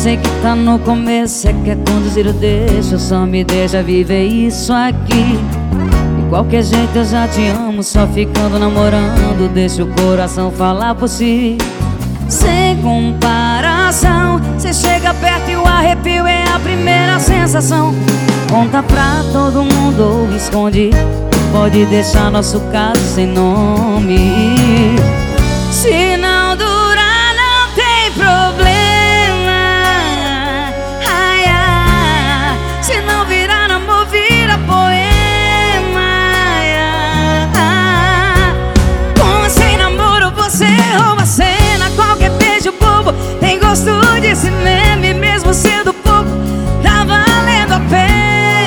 sei que tá no começo, cê quer conduzir, eu deixo. Só me deixa viver isso aqui. De qualquer jeito eu já te amo, só ficando namorando. Deixa o coração falar por si. Sem comparação, cê chega perto e o arrepio é a primeira sensação. Conta pra todo mundo ou esconde, pode deixar nosso caso sem nome. Se não durar, não tem problema. Ai, ai. Se não virar amor, vira poema. Ai, ai. Com ou sem namoro, você rouba a cena. Qualquer beijo bobo tem gosto de cinema. E mesmo sendo pouco, tá valendo a pena.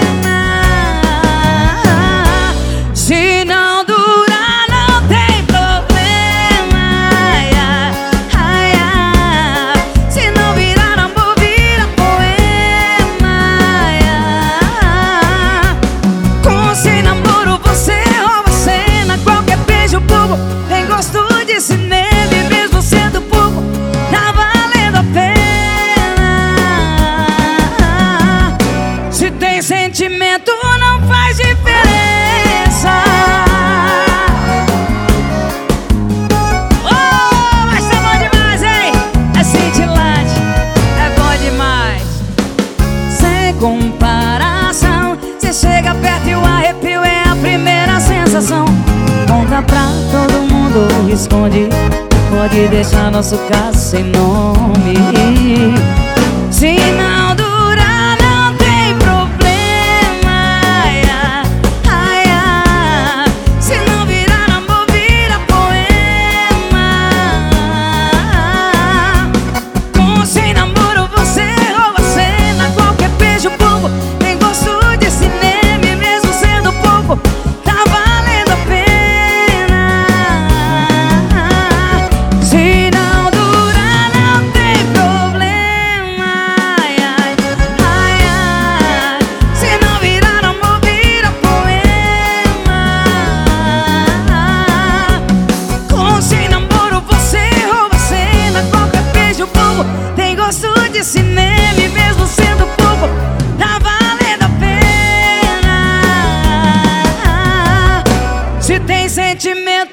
Se não durar, não tem problema. Ai, ai, ai. Se não virar amor, vira poema. Ai, ai. Com ou sem namoro, você rouba a cena. Qualquer beijo bobo tem gosto de cinema. E mesmo sendo pouco, tá valendo a pena. Se tem sentimento, não faz diferença. Comparação, cê chega perto e o arrepio é a primeira sensação. Conta pra todo mundo ou esconde, pode deixar nosso caso sem nome. Se não durar, não tem problema. Ai, ai, ai. Se não virar amor, vira poema. Com ou sem namoro, você rouba a cena. Qualquer beijo bobo tem gosto de cinema. E mesmo sendo pouco, tá valendo a pena. Se não durar, não tem problema. Ai, ai, ai, ai. Se não virar amor, vira poema. Com ou sem namoro, você rouba a cena. Qualquer beijo bobo tem gosto de cinema. E mesmo sendo pouco, tá valendo a pena. Se tem sentimento,